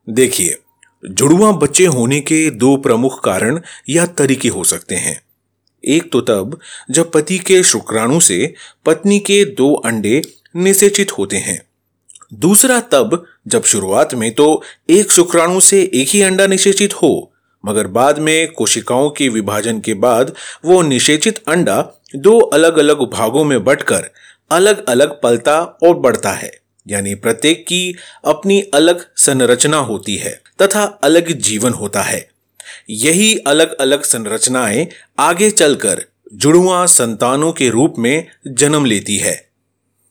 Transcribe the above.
देखिए, जुड़वा बच्चे होने के दो प्रमुख कारण या तरीके हो सकते हैं। एक तो तब जब पति के शुक्राणु से पत्नी के दो अंडे निषेचित होते हैं। दूसरा तब जब शुरुआत में तो एक शुक्राणु से एक ही अंडा निषेचित हो, मगर बाद में कोशिकाओं के विभाजन के बाद वो निषेचित अंडा दो अलग अलग भागों में बंटकर अलग अलग पलता और बढ़ता है। यानी प्रत्येक की अपनी अलग संरचना होती है तथा अलग जीवन होता है। यही अलग अलग संरचनाएं आगे चलकर जुड़वा संतानों के रूप में जन्म लेती है।